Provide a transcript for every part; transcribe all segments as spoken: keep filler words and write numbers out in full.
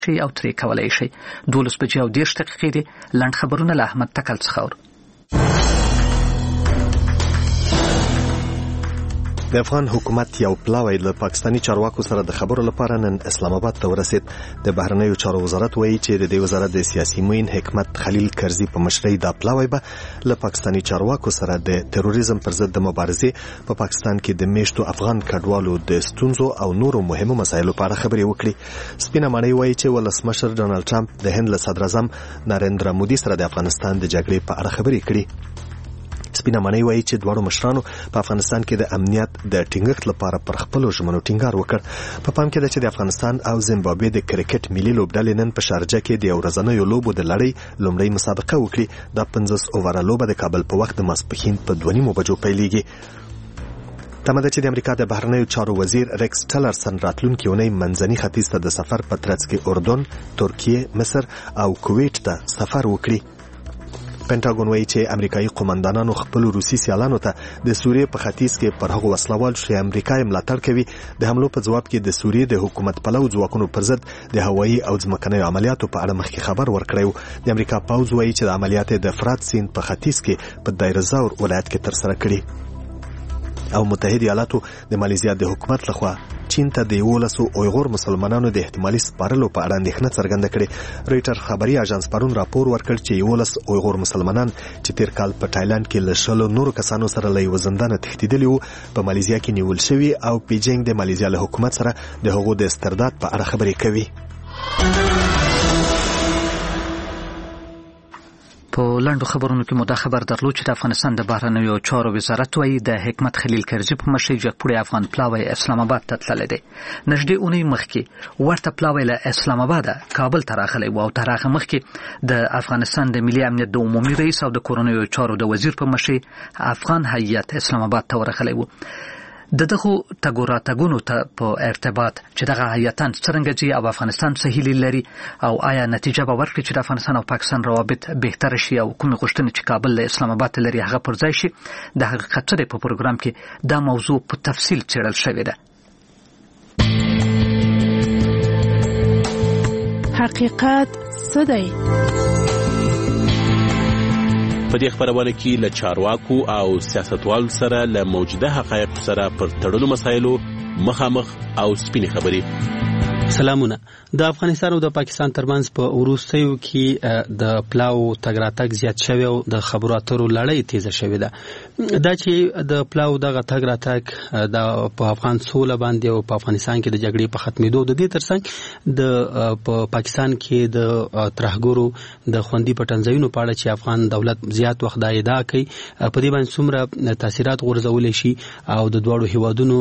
شي او ترې کولای شي. دولس بجې او دېرش دقیقې دي. لنډ خبرونه له احمد تکل څخه اورو. د افغان حکومت یو پلاوی له پاکستاني چارواکو سره د خبرو لپاره نن اسلام آباد ته ورسید. د بهرنیو چارو وزارت وایي چې د دې وزارت د سیاسي معین حکمت خلیل کرزي په مشرۍ دا پلاوی به له پاکستاني چارواکو سره د تروریزم پر ضد د مبارزې په پاکستان کې د میشتو افغان کډوالو د ستونزو او نورو مهمو مسایلو په اړه خبرې وکړي. سپینه ماڼۍ وایي چې ولسمشر ډونالد ټرمپ د هند له صدر اعظم نریندرا مودي سره د افغانستان د جګړې په اړه خبرې کړي. سپینه ماڼۍ وایي چې دواړو مشرانو په افغانستان کې د امنیت د ټینګښت لپاره پر خپلو ژمنو ټینګار وکړ. په پام کې ده چې د افغانستان او زیمبابوې د کرکټ ملي لوبډلې نن په شارجه کې د یو ورځنیو لوبو د لړۍ لومړۍ مسابقه وکړي. دا پنځوس اووره لوبه د کابل په وخت د ماسپښین په دوه نیمو بجو پیلېږي. تمه ده چې د امریکا د بهرنیو چارو وزیر ریکس ټلرسن راتلونکي اونۍ منځني ختیځ ته د سفر په ترڅ کې اردن، ترکیه، مصر او کویټ ته سفر وکړي. پینټاګون وایي چې امریکایي قومندانانو خپل روسي سیالانو ته د سوریې په ختیځ کې پر هغو وسلوال چې امریکا یې ملاتړ کوي د حملو په ځواب کې د سوریې د حکومت پلو ځواکونو پر ضد د هوایي او ځمکنیو عملیاتو په اړه مخکې خبر ورکړی. د امریکا پوځ وایي چې د عملیات د فرات سیند په ختیځ کې په دایر زور ولایت کې ترسره کړي. او متحده ایالاتو د مالیزیا د حکومت لخوا چین ته د یولسو اویغور مسلمانانو د احتمالي سپارلو په اړه اندېښنه څرګنده کړې. رویټر خبري اژانس پرون راپور ورکړ چې یولس اویغور مسلمانان چې تیر کال په تایلند کې له شلو نورو کسانو سره له یوه زندانه تښتېدلي وو په مالیزیا کې نیول شوي او بیجینګ د مالیزیا له حکومت سره د هغو د استرداد په اړه خبرې کوي. په لنډو خبرونو کې مو دا خبر درلود چې د افغانستان د بهرنیو چارو وزارت وایي د حکمت خلیل کرزي په مشرۍ جګپوړی افغان پلاوی اسلام آباد ته تللی دی. نږدې اونۍ مخکې ورته پلاوی له اسلام آباده کابل ته راغلی و او تر هغه مخکې د افغانستان د ملي امنیت د عمومي رئیس او د کورنیو چارو د وزیر په مشرۍ افغان هیئت اسلام آباد ته ورغلی و. د دغه تګو راتګونو ته په ارتباط چې دغه هیئتان څرنګه ځي او افغانستان څه هیلې لري او آیا نتیجه به ورکړي چې د افغانستان او پاکستان روابط بهتره شي او کومې غوښتنې چې کابل له اسلام آباد ته لري هغه پر ځای شي، د حقیقت څه دی په پروګرام کې دا موضوع په تفصیل څېړل شوې ده. حقیقت څه دی؟ په دې خبرونه کې له چارواکو او سیاستوالو سره له موجوده حقایقو سره پر تړلو مسایلو مخامخ او سپینې خبرې. سلامونه. د افغانستان او د پاکستان ترمنځ په وروستیو کې د پلاو تګ راتګ زیات شوی او د خبرو اترو لړۍ تیزه شوې ده. دا چې د پلاو دغه تګ راتګ د په افغان سوله باندې او په افغانستان کې د جګړې په ختمېدو د دې ترڅنګ د په پاکستان کې د ترهګرو د خوندي پټنځایونو په اړه چې افغان دولت زیات وخت دا ادعا کوي په دې باندې څومره تاثیرات غورځولی شي او د دواړو هیوادونو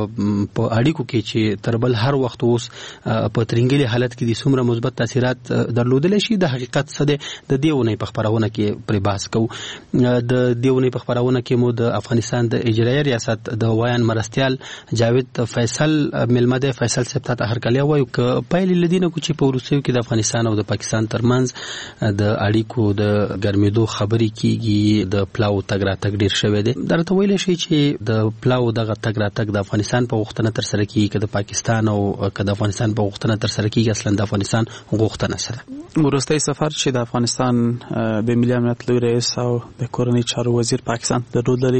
په اړیکو کې چې تر بل هر وخت اوس په ترنګلي حالت کې د څومره مثبت تاثیرات درلودلی شي. د حقیقت څه دی د دې اونۍ په خبرونه کې پرې بحث کوو. د دې اونۍ په خبرونه کې مو د افغانستان د اجرایي ریاست د وایان مرستیال جاوید فیصل ملمه دی. فیصل صاحب ته هرکلی وایو که پایلې له دې نه کو چې په وروستیو کې د افغانستان او د پاکستان ترمنځ د اړیکو د ګرمېدو خبرې کېږي، د پلاو تګ راتګ ډېر شوی دی. درته ویلی شي چې د پلاو دغه تګ راتګ د افغانستان په غوښتنه ترسره کېږي که د پاکستان او که د افغانستان په غوښتنه ترسره کېږي؟ اصلا د افغانستان غوښتنه سره وروستی سفر چې د افغانستان د ملي امنیت لوی رئیس او د کورنۍ چارو وزیر پاکستان ته درلود لري،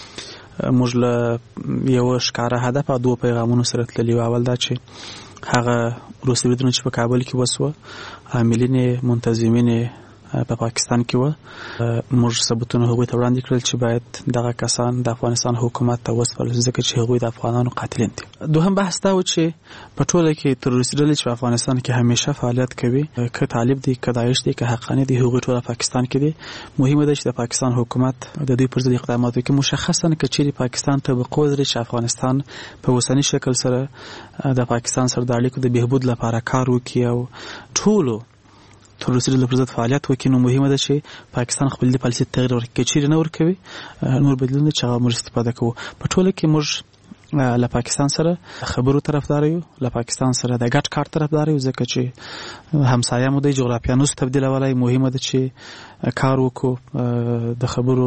موږ له یو ښکاره هدف او دوه پیغامونو سره تللي وو. اول دا چې هغه وروستي بریدونه چې په کابل کې وسوه عاملین منتظمین په پاکستان کې و، موږ ثبوتونه هغوی ته وړاندې کړل چې باید دغه کسان د افغانستان حکومت ته وسپارل شي ځکه چې هغوی د افغانانو قاتلین دي. دوهم بحث دا و چې په ټوله کې تروریستي ډلې چې په افغانستان کې همیشه فعالیت کوي، که طالب دي، که داعش دي، که حقانی دي، هغوی ټول پاکستان کې دي. مهمه ده چې د پاکستان حکومت د دوی پر ضد اقدامات وکړي، مشخصا که چیرې پاکستان ته توقع لري چې افغانستان په اوسني شکل سره د پاکستان سره د اړیکو د بهبود لپاره کار وکړي او ټولو تروریستي ډلو پر ضد فعالیت وکړي، نو مهمه ده چې پاکستان خپل د پالیسي تغیر ورکړي. که چیرې نه ورکوي نور بدلون چې هغه موږ استفاده کوو. په ټوله کې موږ له پاکستان سره خبرو طرفدار یو، له پاکستان سره د ګډ کار طرفدار یو ځکه چې همسایه مو د جغرافیا نوس تبدیلولی. مهمه ده چې کار وکړو، د خبرو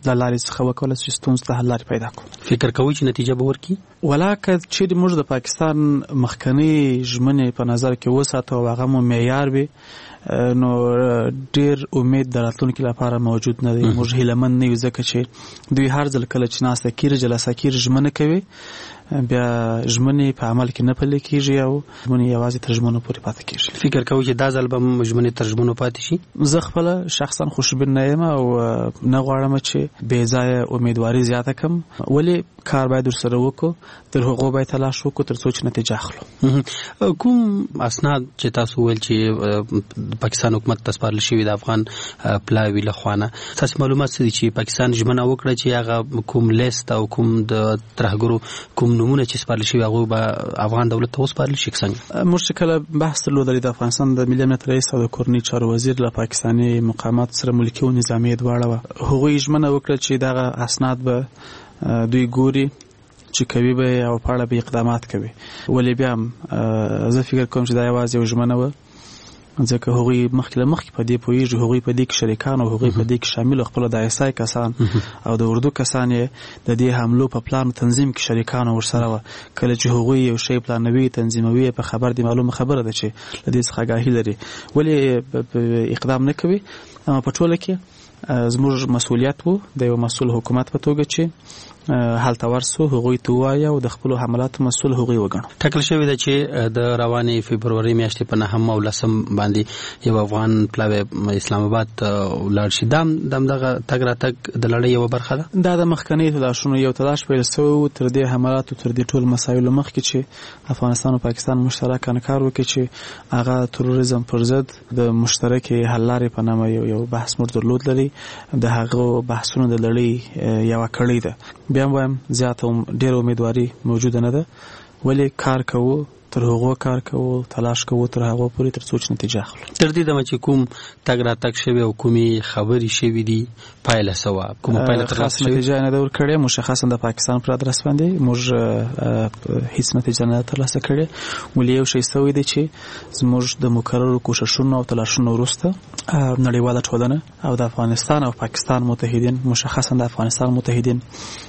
د لارې څخه وکولای شي ستونزې ته حل لارې پیدا کړو. فکر کوئ چې نتیجه به ورکړي؟ ولاکه چې موږ د پاکستان مخکنی ژمنې په نظر کې وساتو او هغه مو معیار وي نو ډیر امید د راتلونکي لپاره موجود نه دی. موږ هیلهمند نه یو ځکه چې دوی هر ځل کله چې ناسته کیږي جلسه کیږي ژمنه کوي بیا ژمنې په عمل کې نه پلي کیږي او ژمنې یوازې تر ژمنو پورې پاتې کیږي. فکر کوئ چې دا ځل به ژمنې تر ژمنو پاتې شي؟ زه خپل شخصا خوشبین نه یم او نه غواړم چې بې ځایه امیدواري زیاته کړم، ولې کار باید ورسره وکړو، تر هغو باید تلاش وکړو تر څو چې نتیجه اخلو. کوم اسناد چې تاسو ویل چې پاکستان حکومت ته سپارل شوي د افغان پلاوي له خوا نه، تاسو معلومات څه دي چې پاکستان ژمنه وکړه چې هغه کوم لیست او کوم د ترهګرو کوم نمونه چې سپارل شوي هغه به افغان دولت ته وسپارل شي؟ څنګه موږ چې کله بحث درلودلی د افغانستان د ملي امنیت رئیس او د کورنۍ چارو وزیر له پاکستاني مقامات سره ملکي او نظامي دواړه وه، هغوی ژمنه وکړه چې دغه اسناد به دوی ګوري چې کوي به او په اړه به اقدامات کوي. ولې بیا هم زه فکر کوم چې دا یوازې یو ژمنه وه ځکه هغوی مخکې له مخکې په دې پوهېږي، هغوی په دې کې شریکان او هغوی په دې کې شامل خپل د ایس آی کسان او د اردو کسان یې د دې حملو په پلان تنظیم کې شریکان ورسره وه. کله چې هغوی یو شی پلانوي تنظیموي په خبر دی معلومه خبره ده چې له دې څخه آګاهي لري، ولې اقدام نه کوي؟ اما په ټوله کې زموږ مسؤلیت وو د یو مسؤل حکومت په توګه چې هلته ورسو هغوی ته ووایه او د خپلو حملاتو مسؤل هغوی وګڼو. ټاکل شوې ده چې د روانې فبروري میاشتې په نهم او لسم باندې یو افغان پلاوی اسلام آباد ولاړ شي. دا دغه تګ راتګ د لړۍ یوه برخه ده؟ دا د مخکني تلاشونو یو تلاش پیل سوی و تر دې حملاتو تر دې ټول مسایلو مخکې چې افغانستان او پاکستان مشترکانه کار وکړي چې هغه تروریزم پر ضد د مشترکې حل لارې په نامه یو یو بحث موږ درلود لري. د هغو بحثونو د لړۍ یوه کړۍ ده. بیا هم وایم زیاته ډېره امیدواري موجوده نه ده، ولې کار کوو تر هغو کار کوو تلاش کوو تر هغو پورې تر څو چې نتیجه اخلو. تر دې دمه چې کوم تګ راتګ شوی او کومې خبرې شوي دي پایله څه وه؟ کومه پایله ترلاسه شوې؟ نتیجه نه ده ورکړې مشخصا د پاکستان پر ادرس باندې موږ هیڅ نتیجه نه ترلاسه کړې، ولې یو شی سوی دی چې زموږ د مکررو کوششونو او تلاشونو وروسته نړیواله ټولنه او د افغانستان او پاکستان متحدین مشخصا د افغانستان متحدین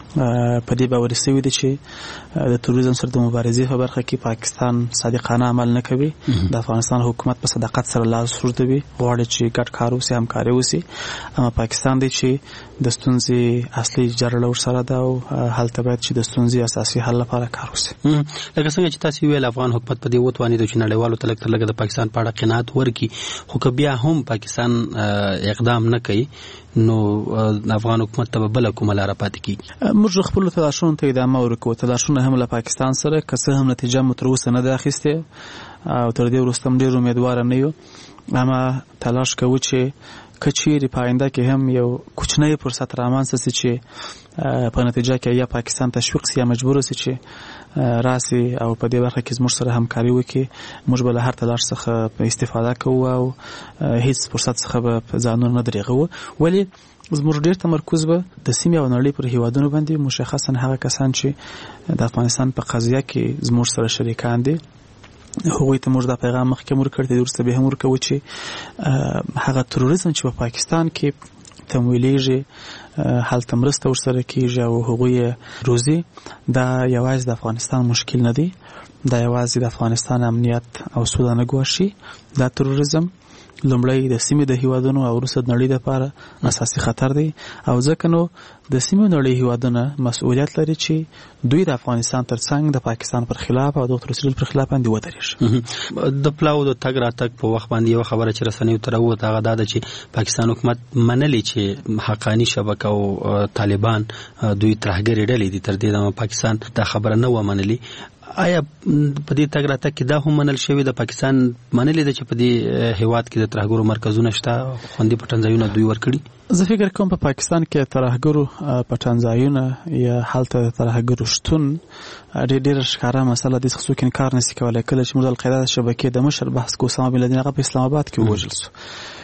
په دې باوري سوي دي چې د تروریزم سره د مبارزې په برخه کې پاکستان صادقانه عمل نه کوي. د افغانستان حکومت په صداقت سره لاس ورځوي، غواړي چې ګډ کار وسي، همکاري وسي، اما پاکستان دی چې د ستونزې اصلي جرړه ورسره ده او هلته باید چې د ستونزې اساسي حل لپاره کار وسي. لکه څنګه چې تاسو ویل افغان حکومت په دې وتوانېدو چې نړیوالو ته لږ تر لږه د پاکستان په اړه قناعت ورکړي، خو که بیا هم پاکستان اقدام نه کوي نو افغان حکومت ته به بله کومه لاره پاتې کېږي؟ موږ خپلو تلاشونو ته ادامه ورکوو. تلاشونه هم له پاکستان سره که څه هم نتیجه مو تر اوسه نه ده اخیستې او تر دې وروسته هم ډېر امیدواره نه یو، اما تلاش کوو چې که چیرې په آینده کې هم یو کوچنی فرصت رامنځته سي چې په نتیجه کې یا پاکستان تشویق سي یا مجبور سي چې راسي او په دې برخه کې زموږ سره همکاري وکړي، موږ به له هر تلاش څخه استفاده کوو او هیڅ فرصت څخه به ځانونه نه درېغو. ولې زموږ ډېر تمرکز به د سیمې او نړۍ پر هیوادونو باندې، مشخصا هغه کسان چې د افغانستان په قضیه کې زموږ سره شریکان دي، هغوی ته موږ دا پیغام مخکې ورکړی دی، وروسته به هم ورکوو چې هغه تروریزم چې په پاکستان کې تمویلیږي هلته مرسته ورسره کیږي او هغوی روزي، دا یوازې د افغانستان مشکل نه دی، دا یوازې د افغانستان امنیت او سوله نه ګواښي. دا تروریزم لومړی د سیمې د هیوادونو او وروسته د نړۍ لپاره اساسي خطر دی او ځکه نو د سیمې نړۍ هیوادونه مسؤلیت لري چې دوی د افغانستان ترڅنګ د پاکستان پر خلاف او د تروریزم پر خلاف باندې ودرېږي. د پلاو د تګ راتګ په وخت باندې یو خبره چې رسنیو ته راووته هغه دا ده چې پاکستان حکومت منلي چې حقاني شبکه او طالبان دوی ترهګرې ډلې دي، تر دې دمه پاکستان دا خبره نه وه منلي. آیا په دې تګ راتګ کې دا هم منل شوی د پاکستان منلې ده چې په دې هیواد کې د ترهګرو مرکزونه شته، خوندي پټنځایونه دوی ورکړي؟ زه فکر کوم په پاکستان کې ترهګرو پټنځایونه یا هلته ترهګرو شتون ډېر ډېر ښکاره مسله دي، څوک انکار نشي کولی. کله چې موږ د القاعده شبکې د مشر بحث کوو، اسامه بن لادن هغه په اسلام آباد کې ووژل شو.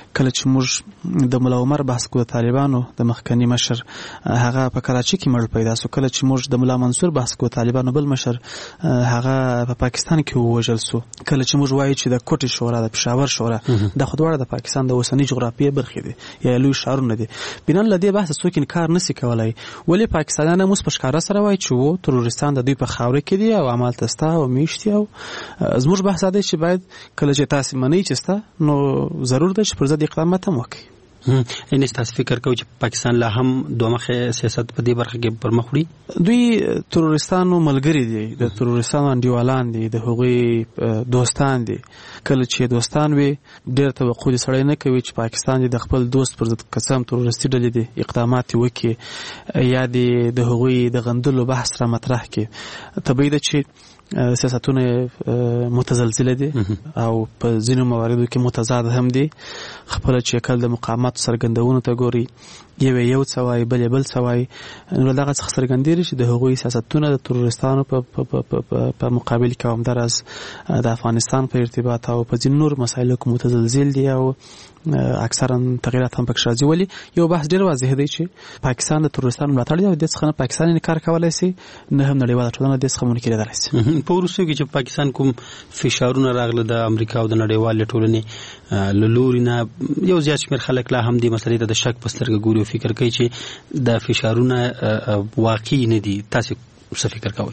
کله چې موږ د مولا عمر بحث کو د طالبانو د مخکنی مشر هغه په کراچي کې مړ پیدا شو، کله چې موږ د مولا منصور بحث کو طالبانو بل مشر هغه په پاکستان کې ووژل شو، کله چې موږ وایو چې د کوټي شورا د پېښور شورا د خودوړه د پاکستان د اوسنۍ جغرافیې برخې دي یا لوی ښارونه دي. بنان لدی بحث څوک انکار نشي کولای، ولی پاکستانیان موږ په ښکارا سره وایي چې وو تروریستان د دوی په خاور کې دي او عمل تستا او میشتي. او زموږ بحث دی چې باید کله چې تاسو منئ چې ستا نو ضرور ده چې پر ضد اقدامات هم وکړي. ان تاسو فکر کوئ چې پاکستان لا هم دوه مخه سیاست په دې برخه کې پر مخ وړي؟ دوی تروریستانو ملګری دي، د تروریستانو انډیوالان دي، د هغوی دوستان دي. کله چې دوستان وي ډېر توقع دي سړی نه کوي چې پاکستان د خپل دوست پر ضد قسم تروریستي ډلې دي اقدامات وکړي یا د هغوی د غندلو بحث را مطرح کړي. طبیعي ده چې سیاستونه متزلزله دي او په ځینو مواردو کې متضاد هم دي. خپل چې کله د مقامات سرګندونو ته ګوري یو یو څوای بل بل څوای، نو دغه څخه څرګندېږي چې د هغوی سیاستونه د تروریستانو په په مقابل کې هم درز د افغانستان په ارتباط او په ځینو نور مسایلو کې متزلزل دي او اکثرا تغیرات هم پکې راځي. ولی یو بحث ډیر واضح دی چې پاکستان د تروریستانو ملاتړ دی او د څخه پاکستان انکار کولای شي، نه هم نړیواله ټولنه د څخه منکر کېدای شي. په وروستیو کې چې پاکستان کوم فشارونه راغله د امریکا او د نړیوالې ټولنې له لوري نه، یو زیات شمېر خلک لا هم دې مسلې ته د شک په سترګه ګوري او فکر کوي چې د فشارونه واقعي نه دي. تاسو څه فکر کوئ؟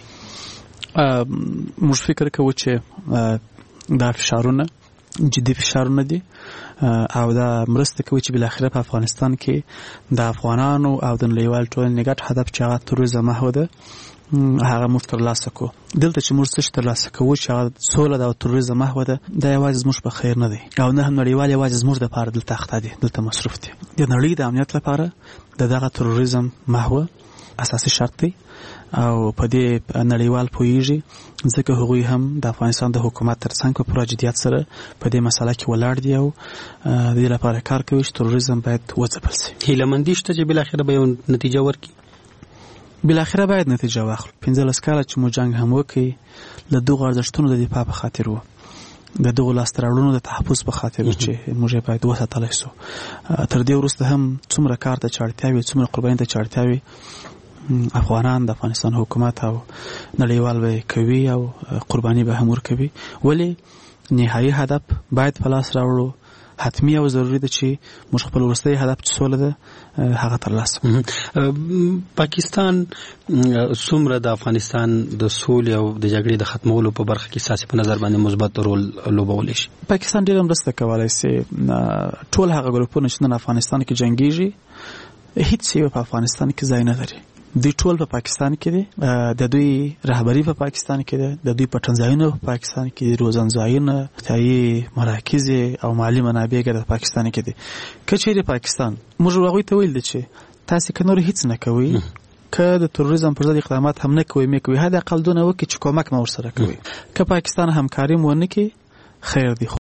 موږ فکر کوو چې دا فشارونه جدي فشارونه دي او دا مرسته کوي چې بالاخره په افغانستان کې د افغانانو او د نړیوال ټولنې ګډ هدف چې هغه تروریزم محو ده هغه موږ ترلاسه کوو. دلته چې موږ څه ترلاسه کوو چې هغه سوله ده او تروریزم محو ده، دا یوازې زموږ په خیر نه دی او نه هم نړیوال یوازې زموږ دپاره دلته اخته دي، دلته مصروف دي. د نړۍ د امنیت لپاره د دغه تروریزم محو اساسي شرط دی او په دې نړیوال پوهیږي ځکه هغوی هم د افغانستان د حکومت ترڅنګ په پوره جدیت سره په دې مسله کې ولاړ دي او د دې لپاره کار کوي چې تروریزم باید وځپل شي. هیله مندي شته چې بالاخره به یو نتیجه ورکړي؟ بالاخره باید نتیجه واخلو. پنځلس کاله چې مو جنګ هم وکړي له دغو ارزښتونو د دفاع په خاطر وو، د دغو لاسته راوړنو د تحفظ په خاطر چې موږ باید وساتلی شو. تر دې وروسته هم څومره کار ته چې اړتیا وي، څومره قربانۍ ته چې اړتیا وي، افغانان د افغانستان حکومت او نړیوال به کوي او قرباني به هم ورکوي. ولی نهایي هدف باید په لاس راوړو، حتمی او ضروری ده چې موږ خپل وروستی هدف چې سوله ده هغه ترلاسه. پاکستان څومره د افغانستان د سولې او د جګړې د ختمولو په برخه کې ستاسو په نظر باندې مثبت رول لوبولی شي؟ پاکستان ډېره مرسته کولی شي. ټول هغه ګروپونه چې نن افغانستان کې جنګیږي هیڅ یو په افغانستان کې ځای نه لري. دوی ټول په پاکستان کې دي، د دوی رهبری په پاکستان کې ده، د دوی پټنځایونه په پاکستان کې دي، روزنځایونه، ځایي مراکز او مالی منابع ګډ په پاکستان کې دي. که چیرې پاکستان موږ هغوی ته ویل دي چې تاسو که نور هیڅ نه کوئ، که د تروریزم پر ضد اقدامات هم نه کوئ مې کوئ، حد اقل دونه وکړئ چې کومک مو ورسره کوئ. که پاکستان همکاري مو ونه کړي خیر دی.